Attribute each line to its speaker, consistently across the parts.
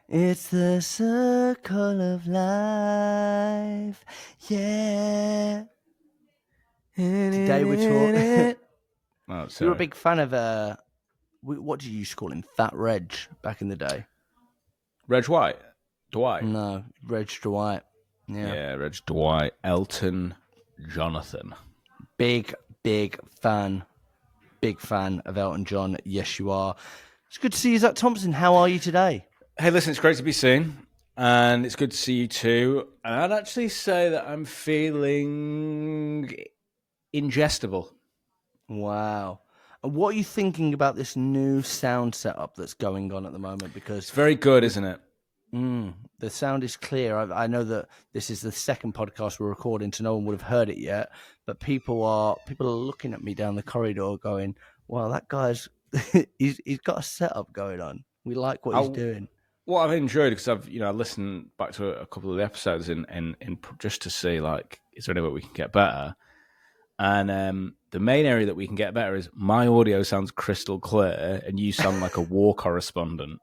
Speaker 1: It's the circle of life. Yeah. Today we're talking.
Speaker 2: Oh,
Speaker 1: You were
Speaker 2: sorry.
Speaker 1: a big fan of what did you used to call him? Fat Reg back in the day.
Speaker 2: Reg White. Dwight.
Speaker 1: No, Reg Dwight.
Speaker 2: Yeah, Reg Dwight. Elton Jonathan.
Speaker 1: Big fan. Big fan of Elton John. Yes, you are. It's good to see you, Zach Thompson. How are you today?
Speaker 2: Hey, listen, it's great to be seen. And it's good to see you too. And I'd actually say that I'm feeling ingestible.
Speaker 1: Wow. And what are you thinking about this new sound setup that's going on at the moment? Because
Speaker 2: It's very good, isn't it?
Speaker 1: the sound is clear. I know that this is the second podcast we're recording, so no one would have heard it yet. But people are looking at me down the corridor, going, "Well, that guy's he's got a setup going on. We like what he's doing."
Speaker 2: What I've enjoyed because I've listened back to a couple of the episodes in just to see like is there any way we can get better. And the main area that we can get better is my audio sounds crystal clear, and you sound like a war correspondent.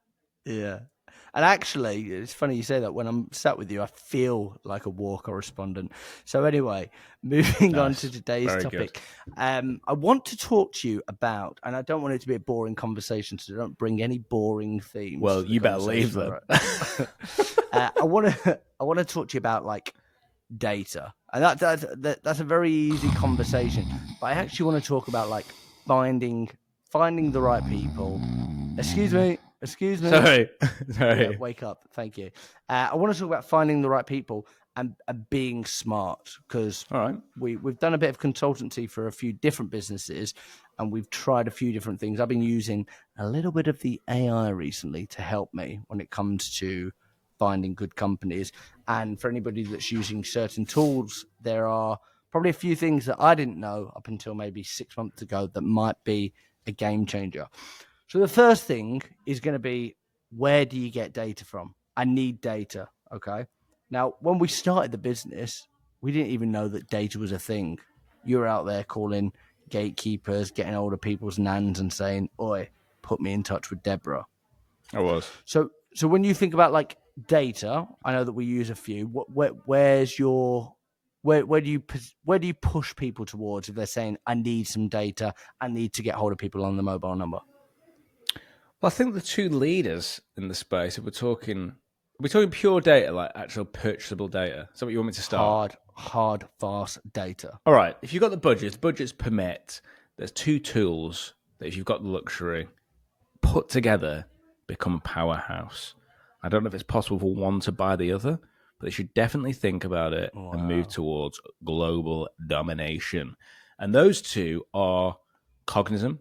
Speaker 1: Yeah. And actually, it's funny you say that. When I'm sat with you, I feel like a war correspondent. So anyway, moving on to today's
Speaker 2: Very
Speaker 1: topic. I want to talk to you about, and I don't want it to be a boring conversation, so don't bring any boring themes.
Speaker 2: Well,
Speaker 1: to the
Speaker 2: you better leave
Speaker 1: conversation,
Speaker 2: them.
Speaker 1: right? I want to talk to you about like data, and that's a very easy conversation. But I actually want to talk about like finding the right people. Excuse me.
Speaker 2: Sorry.
Speaker 1: Yeah, wake up. Thank you. I want to talk about finding the right people and being smart, because
Speaker 2: All right.
Speaker 1: we've done a bit of consultancy for a few different businesses, and we've tried a few different things. I've been using a little bit of the AI recently to help me when it comes to finding good companies. And for anybody that's using certain tools, there are probably a few things that I didn't know up until maybe 6 months ago that might be a game changer. So the first thing is going to be, where do you get data from? I need data. Okay. Now, when we started the business, we didn't even know that data was a thing. You were out there calling gatekeepers, getting older people's nans and saying, "Oi, put me in touch with Deborah."
Speaker 2: I was.
Speaker 1: So when you think about like data, I know that we use a few. Where's your where do you push people towards if they're saying, "I need some data, I need to get hold of people on the mobile number"?
Speaker 2: Well, I think the two leaders in the space, if we're talking pure data, like actual purchasable data. Is that what you want me to start?
Speaker 1: Hard, fast data.
Speaker 2: All right. If you've got the budgets permit, there's two tools that if you've got the luxury, put together, become a powerhouse. I don't know if it's possible for one to buy the other, but they should definitely think about it and move towards global domination. And those two are Cognism,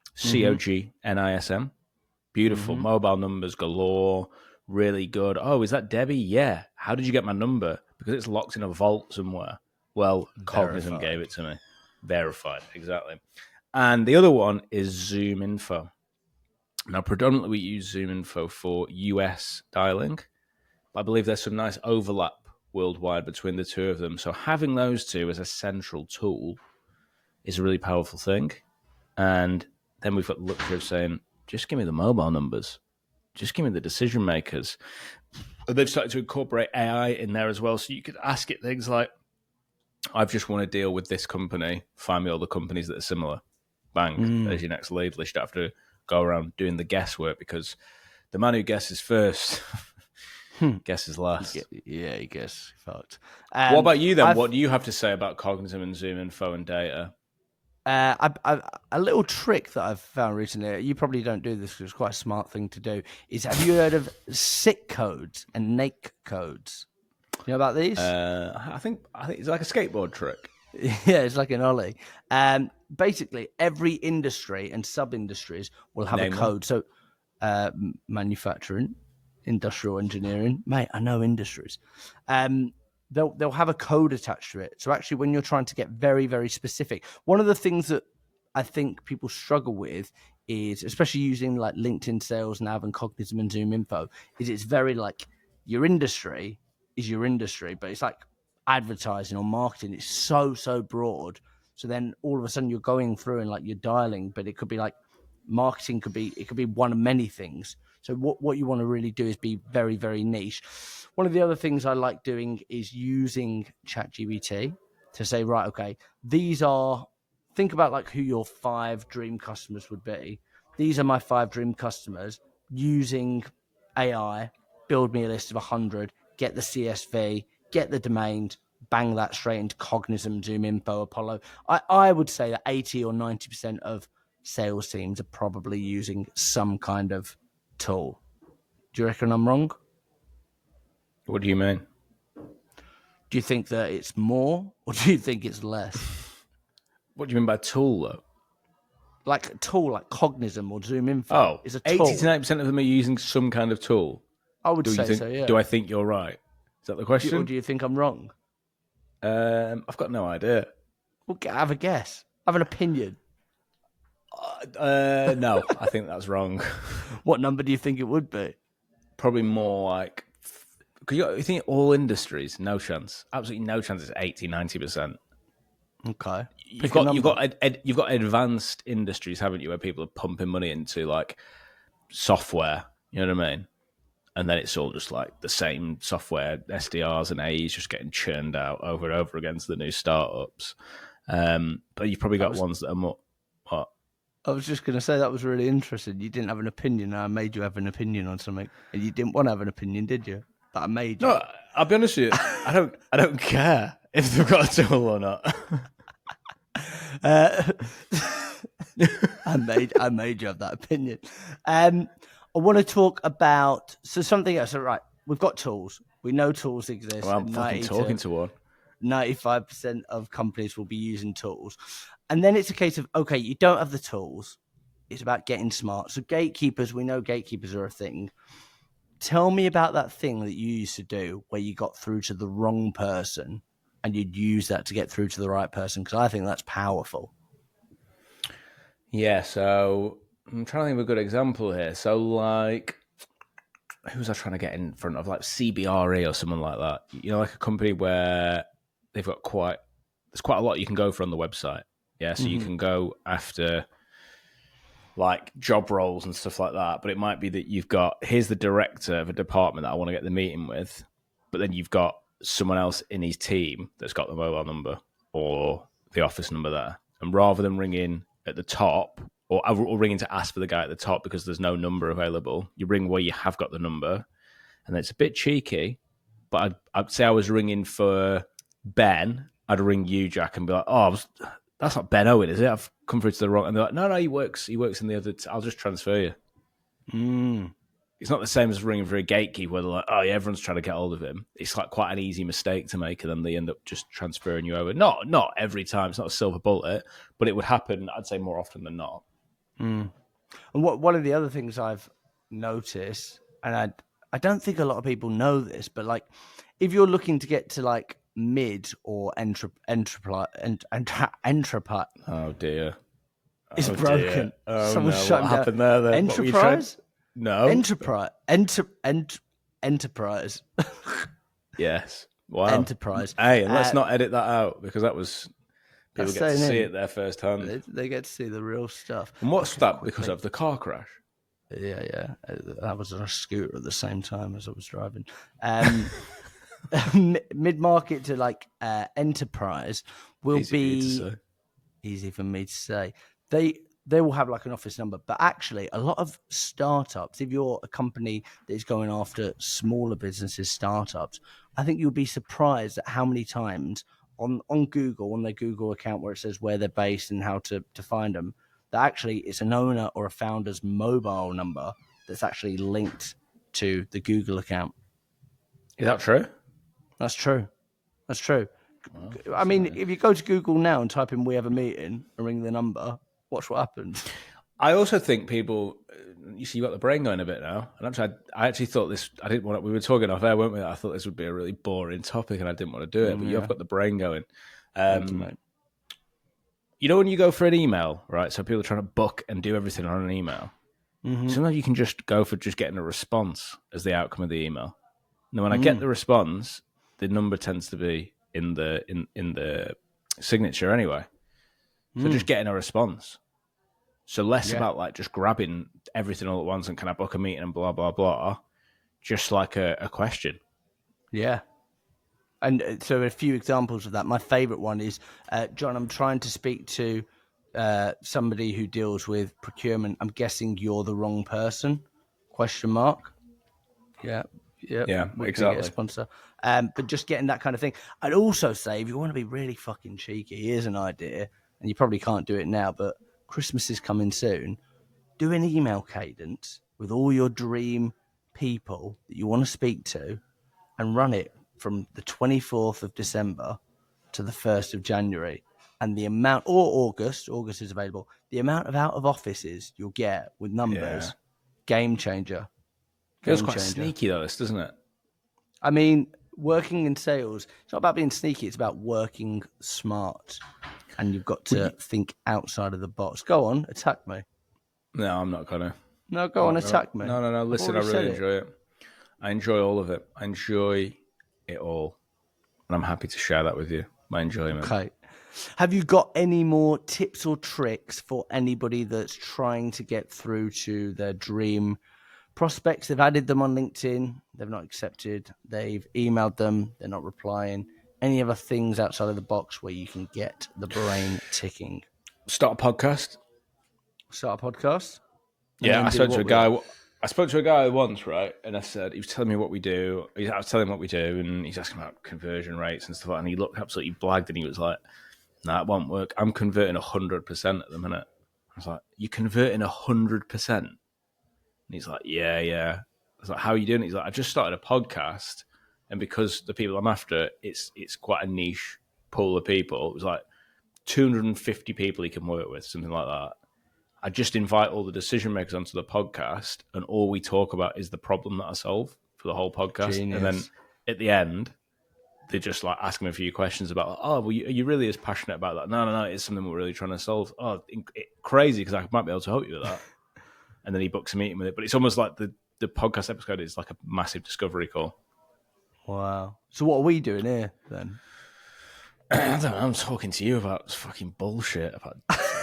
Speaker 2: Cognism. Beautiful. Mobile numbers galore. Really good. Oh, is that Debbie? Yeah. How did you get my number? Because it's locked in a vault somewhere. Well, Cognism gave it to me. Verified. Exactly. And the other one is Zoom Info. Now, predominantly we use Zoom Info for US dialing. But I believe there's some nice overlap worldwide between the two of them. So having those two as a central tool is a really powerful thing. And then we've got the luxury of saying, just give me the mobile numbers. Just give me the decision makers. They've started to incorporate AI in there as well. So you could ask it things like, I've just won a deal with this company. Find me all the companies that are similar. Bang. There's your next lead list. You don't have to go around doing the guesswork, because the man who guesses first guesses last.
Speaker 1: Yeah, he guess fucked.
Speaker 2: What about you then? What do you have to say about Cognism and Zoom Info and data?
Speaker 1: A little trick that I've found recently, you probably don't do this because it's quite a smart thing to do, is have you heard of SIC codes and NAIC codes? You know about these?
Speaker 2: I think it's like a skateboard trick.
Speaker 1: Yeah, it's like an ollie. Basically, every industry and sub-industries will have a code. So manufacturing, industrial engineering, mate, I know industries. They'll have a code attached to it. So actually, when you're trying to get very, very specific, one of the things that I think people struggle with is, especially using like LinkedIn Sales Nav and Cognism and Zoom Info, is it's very like your industry is your industry, but it's like advertising or marketing. It's so broad. So then all of a sudden you're going through and like you're dialing, but it could be like marketing could be one of many things. So what you want to really do is be very, very niche. One of the other things I like doing is using ChatGPT to say, right, okay, think about like who your 5 dream customers would be. These are my 5 dream customers. Using AI, build me a list of 100, get the CSV, get the domain, bang that straight into Cognizant, ZoomInfo, Apollo. I would say that 80 or 90% of sales teams are probably using some kind of tool. Do you reckon I'm wrong?
Speaker 2: What do you mean?
Speaker 1: Do you think that it's more, or do you think it's less?
Speaker 2: What do you mean by tool, though?
Speaker 1: Like a tool, like Cognizant or ZoomInfo, is a tool.
Speaker 2: 80 to 90% of them are using some kind of tool.
Speaker 1: I would say so, yeah.
Speaker 2: Do I think you're right? Is that the question?
Speaker 1: Or do you think I'm wrong?
Speaker 2: I've got no idea.
Speaker 1: Well, have a guess. Have an opinion.
Speaker 2: No, I think that's wrong.
Speaker 1: What number do you think it would be?
Speaker 2: Probably more like... Because you think all industries, no chance. Absolutely no chance it's 80, 90%.
Speaker 1: Okay.
Speaker 2: You've got advanced industries, haven't you, where people are pumping money into like software, you know what I mean? And then it's all just like the same software, SDRs and AEs just getting churned out over and over against the new startups. But you've probably got ones that are more... What?
Speaker 1: I was just going to say that was really interesting. You didn't have an opinion. I made you have an opinion on something. And you didn't want to have an opinion, did you? But I made you.
Speaker 2: No, I'll be honest with you. I don't care if they've got a tool or not.
Speaker 1: I made you have that opinion. I want to talk about something else. All right, we've got tools. We know tools exist.
Speaker 2: Well, I'm fucking talking to one.
Speaker 1: 95% of companies will be using tools, and then it's a case of, okay, you don't have the tools. It's about getting smart. So gatekeepers, we know gatekeepers are a thing. Tell me about that thing that you used to do where you got through to the wrong person and you'd use that to get through to the right person, because I think that's powerful.
Speaker 2: Yeah, so I'm trying to think of a good example here. So, like, who was I trying to get in front of? Like CBRE or someone like that. You know, like a company where they've got there's quite a lot you can go for on the website. Yeah, so you can go after like job roles and stuff like that. But it might be that here's the director of a department that I want to get the meeting with, but then you've got someone else in his team that's got the mobile number or the office number there. And rather than ringing at the top or ringing to ask for the guy at the top because there's no number available, you ring where you have got the number. And it's a bit cheeky, but I'd say I was ringing for Ben. I'd ring you, Jack, and be like, that's not Ben Owen, is it? I've come through to the wrong. And they're like, no, he works in the other. I'll just transfer you. It's not the same as ringing for a gatekeeper where they're like, oh, yeah, everyone's trying to get hold of him. It's like quite an easy mistake to make, and then they end up just transferring you over. Not every time. It's not a silver bullet, but it would happen, I'd say, more often than not.
Speaker 1: And one of the other things I've noticed, and I don't think a lot of people know this, but like if you're looking to get to like mid or enterprise.
Speaker 2: Oh dear,
Speaker 1: it's broken.
Speaker 2: Dear. Oh,
Speaker 1: Someone's
Speaker 2: no. What happened there? Then?
Speaker 1: Enterprise.
Speaker 2: No,
Speaker 1: enterprise.
Speaker 2: Yes. Wow.
Speaker 1: Enterprise.
Speaker 2: Hey, and let's not edit that out because that was people get to see it there firsthand.
Speaker 1: They get to see the real stuff.
Speaker 2: And what's that because of the car crash?
Speaker 1: Yeah. I was on a scooter at the same time as I was driving. Mid-market to like enterprise will be easy for me to say. They will have like an office number, but actually a lot of startups, if you're a company that is going after smaller businesses, startups, I think you'll be surprised at how many times on Google, on their Google account where it says where they're based and how to find them, that actually it's an owner or a founder's mobile number that's actually linked to the Google account.
Speaker 2: Is that true?
Speaker 1: That's true. Well, I mean, if you go to Google now and type in "we have a meeting" and ring the number, watch what happens.
Speaker 2: I also think people, you see, you got the brain going a bit now. And I actually thought this, I didn't want to, we were talking off air, weren't we? I thought this would be a really boring topic and I didn't want to do it, but you have got the brain going. You know, when you go for an email, right? So people are trying to book and do everything on an email. Sometimes you can just go for just getting a response as the outcome of the email. Now, when I get the response, the number tends to be in the signature anyway. So just getting a response. So less about like just grabbing everything all at once and can I book a meeting and blah, blah, blah. Just like a question.
Speaker 1: Yeah. And so a few examples of that. My favorite one is, John, I'm trying to speak to somebody who deals with procurement. I'm guessing you're the wrong person? ? Yeah.
Speaker 2: Yeah, exactly.
Speaker 1: Sponsor. But just getting that kind of thing. I'd also say, if you want to be really fucking cheeky, here's an idea, and you probably can't do it now, but Christmas is coming soon. Do an email cadence with all your dream people that you want to speak to and run it from the 24th of December to the 1st of January. And the amount, or August is available, the amount of out of offices you'll get with numbers, game changer.
Speaker 2: Feels quite sneaky though, this, doesn't it?
Speaker 1: I mean, working in sales, it's not about being sneaky, it's about working smart. And you've got to think outside of the box. Go on, attack me.
Speaker 2: No, I'm not gonna.
Speaker 1: No, go on, attack me.
Speaker 2: No. Listen, I really enjoy it. I enjoy all of it. I enjoy it all. And I'm happy to share that with you, my enjoyment.
Speaker 1: Okay. Have you got any more tips or tricks for anybody that's trying to get through to their dream prospects? They've added them on LinkedIn. They've not accepted. They've emailed them. They're not replying. Any other things outside of the box where you can get the brain ticking?
Speaker 2: Start a podcast.
Speaker 1: Start a podcast?
Speaker 2: Yeah, I spoke to a guy once, right? And I said, he was telling me what we do. I was telling him what we do, and he's asking about conversion rates and stuff like that. And he looked absolutely blagged, and he was like, "No, it won't work. I'm converting 100% at the minute." I was like, "You're converting 100%?" And he's like, yeah. I was like, "How are you doing?" He's like, "I just started a podcast, and because the people I'm after, it's quite a niche pool of people. It was like 250 people he can work with, something like that. I just invite all the decision makers onto the podcast, and all we talk about is the problem that I solve for the whole podcast." Genius. And then at the end, they just like ask him a few questions about, "Oh, well, are you really as passionate about that?" No, it's something we're really trying to solve. "Oh, crazy, because I might be able to help you with that." And then he books a meeting with it. But it's almost like the podcast episode is like a massive discovery call.
Speaker 1: Wow. So what are we doing here then?
Speaker 2: I don't know. I'm talking to you about fucking bullshit about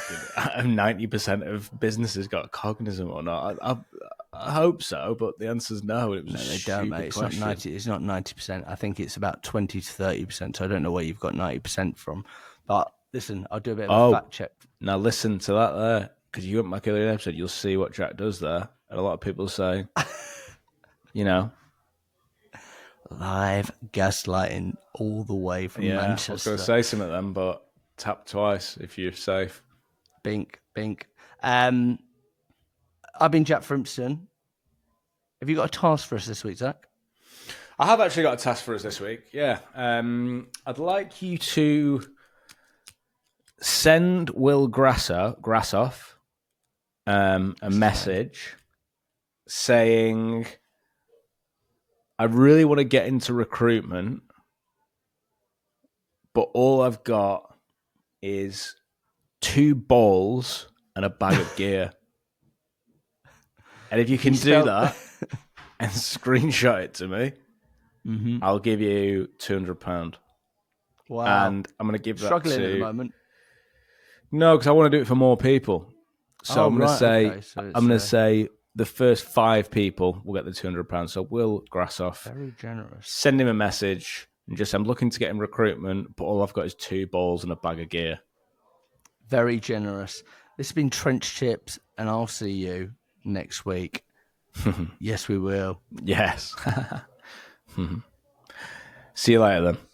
Speaker 2: 90% of businesses got Cognizant or not. I hope so, but the answer's no. It was no, they don't, mate.
Speaker 1: It's not 90. It's not 90%. I think it's about 20 to 30%. So I don't know where you've got 90% from. But listen, I'll do a bit of a fact check.
Speaker 2: Now listen to that there, because you went back earlier episode. You'll see what Jack does there, and a lot of people say,
Speaker 1: live gaslighting all the way from Manchester.
Speaker 2: I was going to say something then, but tap twice if you're safe.
Speaker 1: Bink. I've been Jack Frimpson. Have you got a task for us this week, Zach?
Speaker 2: I have actually got a task for us this week, yeah. I'd like you to send Will Grassoff a message saying, "I really want to get into recruitment, but all I've got is 2 balls and a bag of gear." And if you can do that and screenshot it to me, I'll give you £200.
Speaker 1: Wow.
Speaker 2: And I'm going to give that
Speaker 1: Struggling at the moment.
Speaker 2: No, because I want to do it for more people. So I'm going to say, I'm going to say the first 5 people will get the £200. So Will Grassoff,
Speaker 1: very generous.
Speaker 2: Send him a message and just, "I'm looking to get in recruitment, but all I've got is 2 balls and a bag of gear."
Speaker 1: Very generous. This has been Trench Chips, and I'll see you next week. Yes, we will.
Speaker 2: Yes. See you later then.